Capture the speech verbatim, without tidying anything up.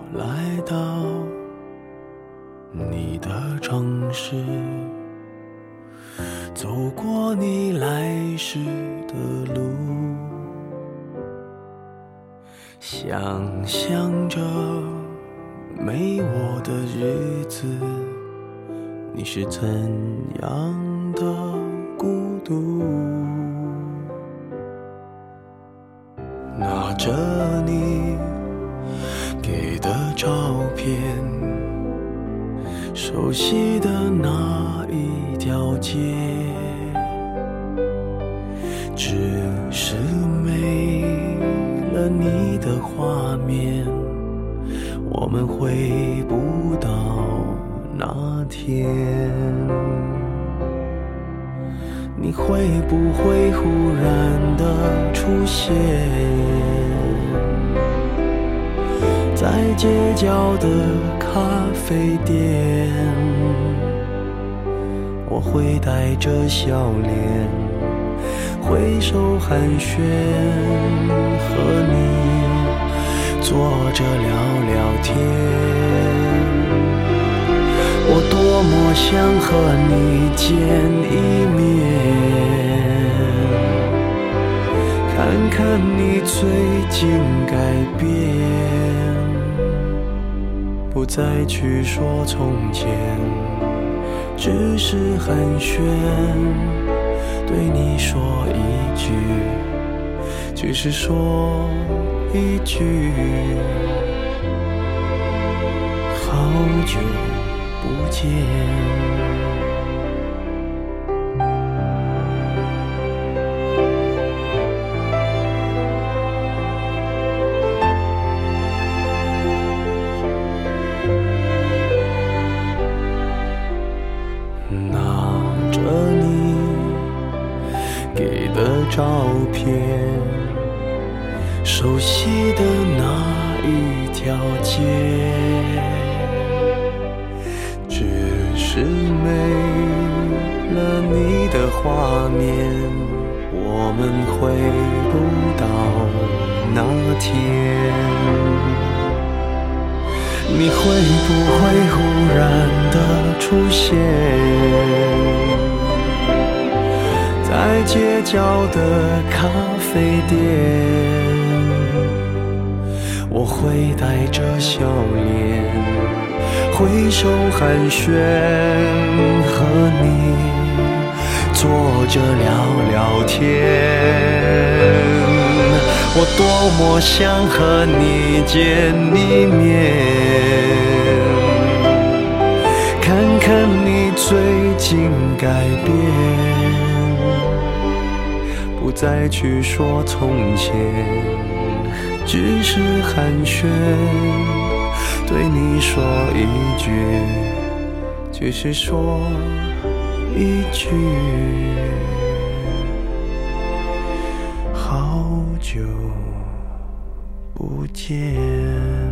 来到你的城市，走过你来时的路，想象着没我的日子，你是怎样的孤独。拿着你给的照片，熟悉的那一条街，只是没了你的画面，我们回不到那天。你会不会忽然的出现在街角的咖啡店？我会带着笑脸挥手寒暄，和你坐着聊聊天。我多么想和你见一面，看看你最近改变，不再去说从前，只是寒暄，对你说一句，只是说一句，好久不见。拿着你给的照片，熟悉的那一条街，只是没了你的画面，我们回不到那天。你会不会忽然的出现在街角的咖啡店？我会带着笑脸挥手寒暄，和你坐着聊聊天。我多么想和你见一面，看看你最近改变，不再去说从前，只是寒暄，对你说一句，只是说一句，好久不见。